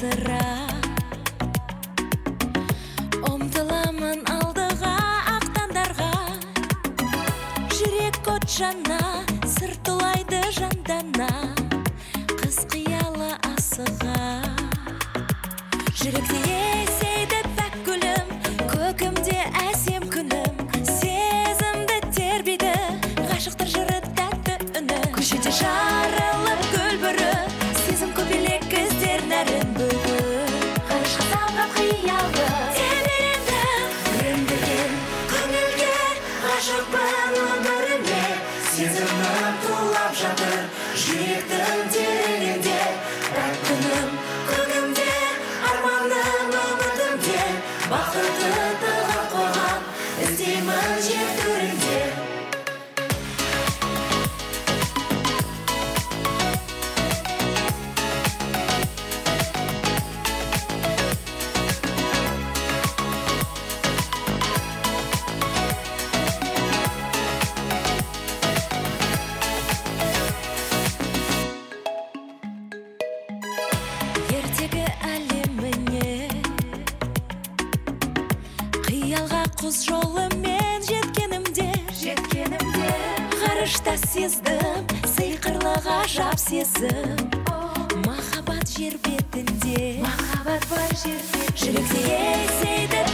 асыра. Ұмтыламын алдыға ақтандарға, жүрек от жана, сыр тулайды жандана, қыз қиялы асыға. Жүректе есейді пәк гүлім, көкімде әсем күнім, сезімді тербейді ғашықтар жыры тәтті үні. Көшеде жарылып гүл бүрі, сезім көбелек іздер нәрін бүгін. Ғарышқа самғап қиялы тербелендім, өндірген көңілге ғашықпын өміріме. Сезімім тулап жатыр жүректің тереңінде, пәк күнім көгімде, арманым үмітімде, бақытты тыға қойған іздеймін жер төрінде. Ертегі әлеміне қиялға құз жолымен жеткенімде, ғарышта сездім сиқырлы ғажап сезім. Махаббат жер бетінде, жүректе есейді